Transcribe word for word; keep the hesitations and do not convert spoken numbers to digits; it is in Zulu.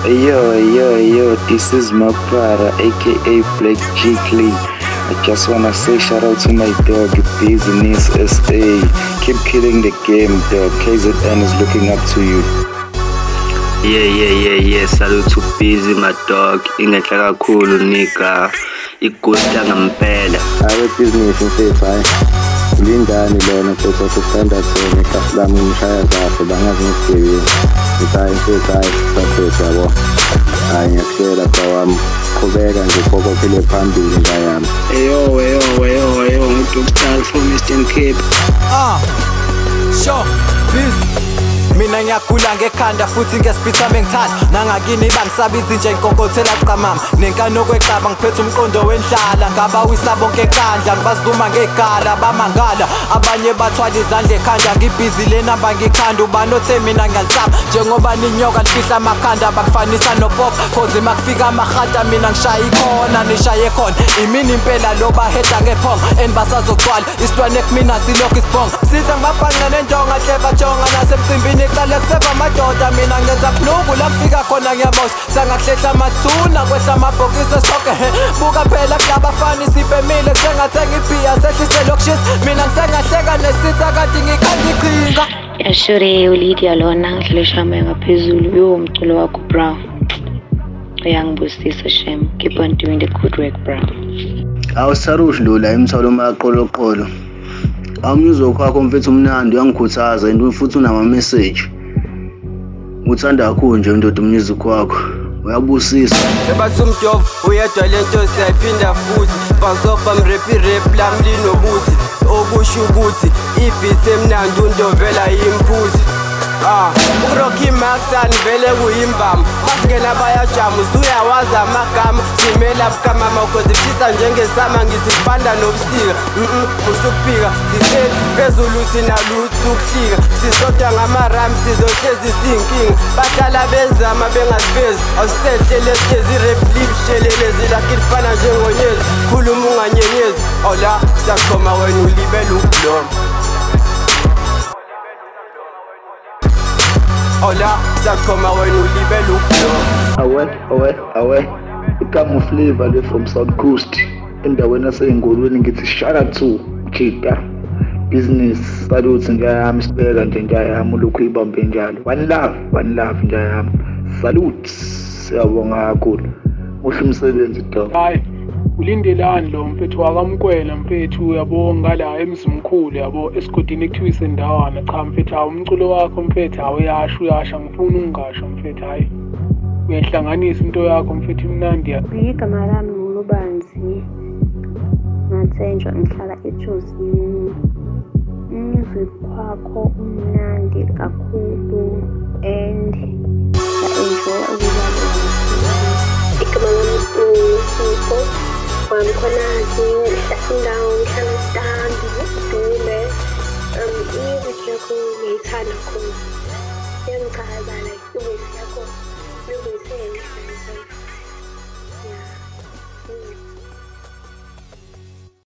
Yo, yo, yo, this is Mapara, aka Black G Clean. I just wanna say shout out to my dog, Business S A. Keep killing the game, dog. K Z N is looking up to you. Yeah, yeah, yeah, yeah. Salute to Busy, my dog. Ingenhla kakhulu nika. Igusta ngampela. Awe business mfethu hayi. Lindani lona mfethu wasithanda sona ikhasi lami ngishaya kahle bangazi ngisigebengu. Ngithi mfethu hayi saphethu yabo. Hayi ngiyakutshela bawami. Qhubeka nje ukhokophele phambili ngayami. Eyo eyo eyo eyo nguDoctor from Eastern Cape. Ah. Sure. Busy. Mina ngiyagula ngekhanda futhi ngesipitha mengithanda nangakini bangisabiza nje inkonkothela qamama nenkano kweqaba ngiphethe umqondo wendlala ngabawisa bonke enkandla ngibazuma ngegala bamangala abanye bathwala izandla ekhanda ngibhizi le namba ngikhanda ubanothe mina ngiyalisaba njengoba ninyoka lifihla amakhanda bakufanisa noPop cause makufika amahata mina ngishaya ikhona nishaye khona imini impela loba heda ngephongo enibasazogcwala isitwane kumina silokhu isibhongo siza ngibabhanqa nentonga hleva jonga nasemcimbini Iqala kuseva amadoda mina ngenza plugu la kufika khona ngiyabosha sangahlehla amathuna kwehla amabhokisi sonke buka phela kulabafana sibemile kusengathenga ibhiya sehlise lokushisa mina ngisengahleka nesitha kade ngikhanda iqhinga Yashure uLydia lona ngihlisha moya ngaphezulu yo umculo wakho bro uyangibusisa shem keep on doing the good work bro Awusarush lula imtholo maqoloqolo Awumuzwa wakho mfethu umnandi uyangikhuthaza and futhi unama message Uthanda kakhulu nje ndoda umusic wakho uyabusisa Ebathi umjovo uyedwa lento siyayiphinda futhi bazoba mrap rap lami linobuthi okusho ukuthi ibeat emnandi undovela imphuthi Ah, uRocky Maxan vele kuyimbamba Masingena bayajamu usuyawazi amagama Simela bukamama ukodifisa njengesama ngisipanda nobusika Mhm, musukuphika Siseli phezulu thina lutho ukuhlika Sisoda ngama-rhymes sizohlezi sinkinga Bahlala bezama bengasibezi Awusehle lesitezi i-rap lip shelelezi Lakini fana njengonyezi Khuluma unganyenyezi Ola, siyaqhoma wena ulibele ukuloma Ola, sakoma wena ulibele ukulo Awe, awe, awe. Ikamu flavor le from South Coast. Endaweni yasengolweni ngithi shout out to Chita. Business salute ngiyami sibeka nje ngiyami ulokhu ibambe njalo. One love, one love ngiyami. Salute. Siyabonga kakhulu. Muhle umsebenzi dog. Hayi ulindelani lo mfethu wakamkwela mfethu yabo ngala emzimkhulu yabo esigodini ekuthiwa isendawana cha mfethu hawo umculo wakho mfethu hawo uyasho uyasha ngifuna ungasho mfethu hayi uyahlanganisa into yakho mfethu imnandi ya igama lami nguLubanzi ngathenjwa ngihlala eJozini music wakho umnandi kakhulu and enjoy ukulalela igama lami nguSipho Wami khonazi ngihlasindawo ngihlala Stambi Dube um music yakho ngiyithanda kakhulu yangichaza like ubuyisi yakho ubuyise ngihlala yeah